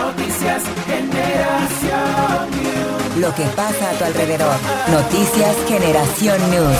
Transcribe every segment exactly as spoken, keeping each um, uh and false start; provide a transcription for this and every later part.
Noticias Generación News. Lo que pasa a tu alrededor. Noticias Generación News.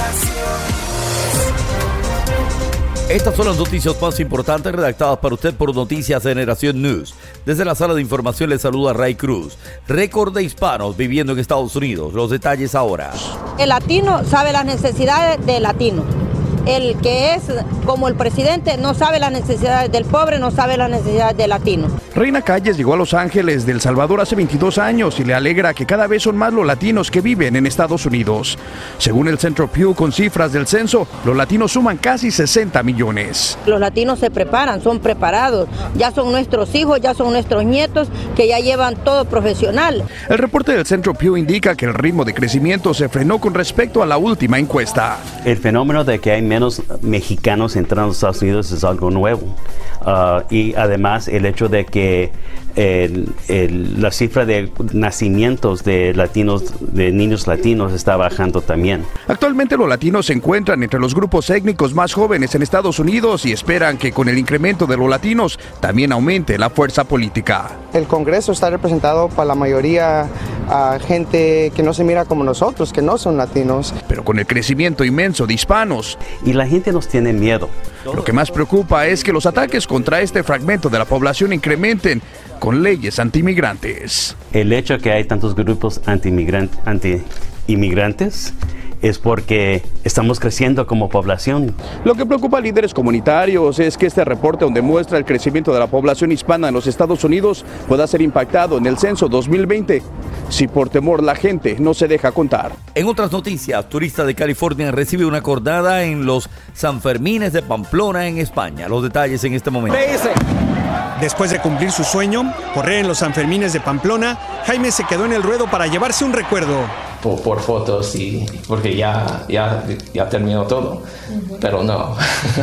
Estas son las noticias más importantes redactadas para usted por Noticias Generación News. Desde la sala de información le saluda Ray Cruz. Récord de hispanos viviendo en Estados Unidos. Los detalles ahora. El latino sabe las necesidades del latino. El que es como el presidente no sabe las necesidades del pobre, no sabe las necesidades del latino. Reina Calles llegó a Los Ángeles de El Salvador hace veintidós años y le alegra que cada vez son más los latinos que viven en Estados Unidos. Según el Centro Pew, con cifras del censo, los latinos suman casi sesenta millones. Los latinos se preparan, son preparados, ya son nuestros hijos, ya son nuestros nietos, que ya llevan todo profesional. El reporte del Centro Pew indica que el ritmo de crecimiento se frenó con respecto a la última encuesta. El fenómeno de que hay menos mexicanos entrando a los Estados Unidos es algo nuevo. Uh, y además el hecho de que el, el, la cifra de nacimientos de latinos, de niños latinos está bajando también. Actualmente los latinos se encuentran entre los grupos étnicos más jóvenes en Estados Unidos y esperan que con el incremento de los latinos también aumente la fuerza política. El Congreso está representado por la mayoría a uh, gente que no se mira como nosotros, que no son latinos. Pero con el crecimiento inmenso de hispanos. Y la gente nos tiene miedo. Lo que más preocupa es que los ataques contra este fragmento de la población incrementen con leyes antiinmigrantes. El hecho de que hay tantos grupos anti-inmigrantes, anti-inmigrantes es porque estamos creciendo como población. Lo que preocupa a líderes comunitarios es que este reporte, donde muestra el crecimiento de la población hispana en los Estados Unidos, pueda ser impactado en el censo dos mil veinte, si por temor la gente no se deja contar. En otras noticias, turista de California recibe una cornada en los Sanfermines de Pamplona, en España. Los detalles en este momento. Después de cumplir su sueño, correr en los Sanfermines de Pamplona, Jaime se quedó en el ruedo para llevarse un recuerdo. Por, por fotos y porque ya, ya, ya terminó todo, uh-huh. Pero no,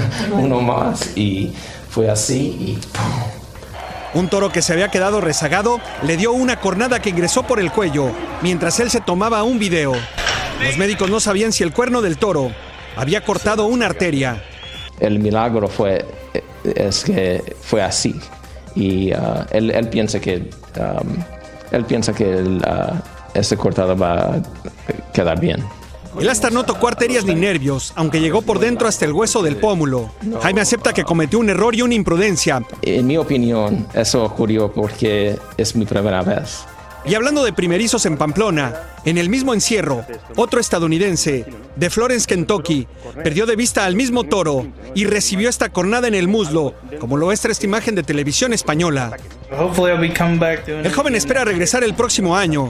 uno más y fue así y ¡pum! Un toro que se había quedado rezagado le dio una cornada que ingresó por el cuello mientras él se tomaba un video. Los médicos no sabían si el cuerno del toro había cortado una arteria. El milagro fue es que fue así y uh, él, él piensa que um, él piensa que el, uh, ese cortado va a quedar bien. El hasta no tocó arterias ni nervios, aunque llegó por dentro hasta el hueso del pómulo. Jaime acepta que cometió un error y una imprudencia. En mi opinión, eso ocurrió porque es mi primera vez. Y hablando de primerizos en Pamplona, en el mismo encierro, otro estadounidense, de Florence, Kentucky, perdió de vista al mismo toro y recibió esta cornada en el muslo, como lo muestra esta imagen de televisión española. El joven espera regresar el próximo año.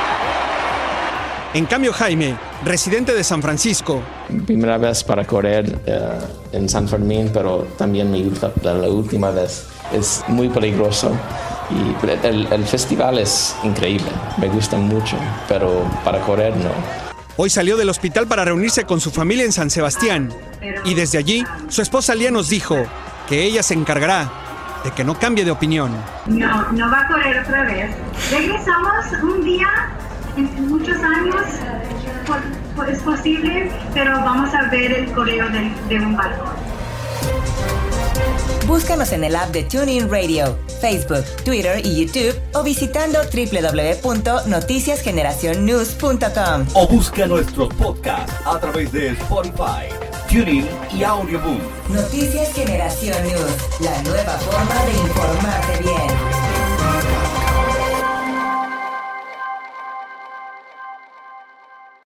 En cambio, Jaime, residente de San Francisco. Primera vez para correr uh, en San Fermín, pero también mi, la, la última vez. Es muy peligroso y el, el festival es increíble, me gusta mucho, pero para correr no. Hoy salió del hospital para reunirse con su familia en San Sebastián y desde allí su esposa Lía nos dijo que ella se encargará de que no cambie de opinión. No, no va a correr otra vez. Regresamos un día en muchos años, por, por, es posible, pero vamos a ver el correo de, de un barco. Búscanos en el app de TuneIn Radio, Facebook, Twitter y YouTube o visitando doble u doble u doble u punto noticias generación news punto com. O busca nuestros podcasts a través de Spotify, TuneIn y Audioboom. Noticias Generación News, la nueva forma de informarte bien.